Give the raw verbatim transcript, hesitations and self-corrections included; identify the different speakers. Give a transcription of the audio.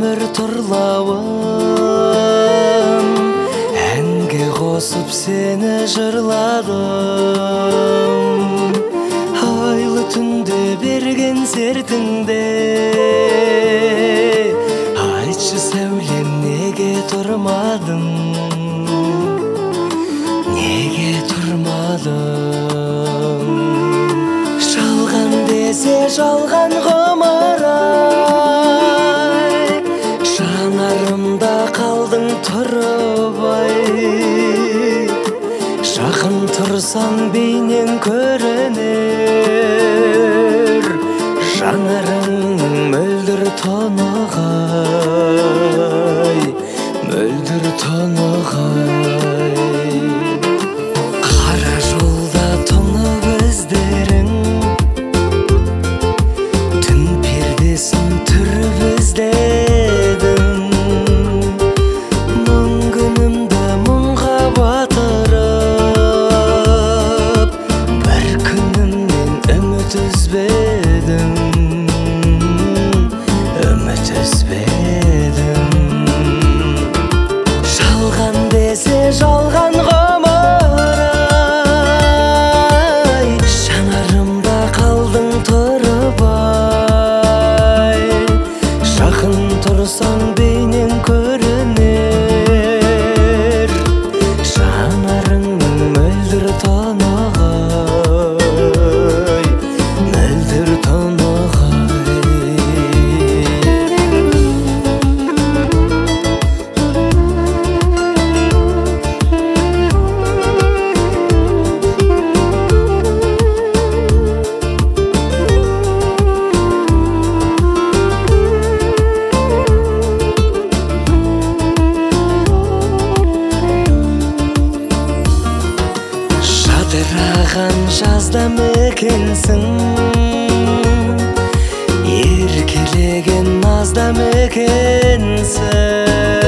Speaker 1: мөлдір тұрлауын, әнге қосып сені жырладым. Айлы түнде берген сертіңде, айтшы сәулем, неге тұрмадың, неге тұрмадың? Жалған десе жалған ғұмыр-ай, жанарымда қалдың тұрып ай. Жақын тұрсаң бейнең көрінер, жанарың мөлдір тонығай, мөлдір тонығай. Қара жолда тұнып іздерің, түн пердесін түріп іздедім. Мың күнімді мұңға батырып, бір күнімнен үміт үзбедім, үміт үзбедім. Жалған десе жалған ғұмыр-ай, жанарымда қалдың тұрып ай. Жақын тұрсаң бейнең көрінер, жанарың мөлдір тонығай, мөлдір тонығай. Жадыраған жазда мекенсің, еркелеген назда мекенсің.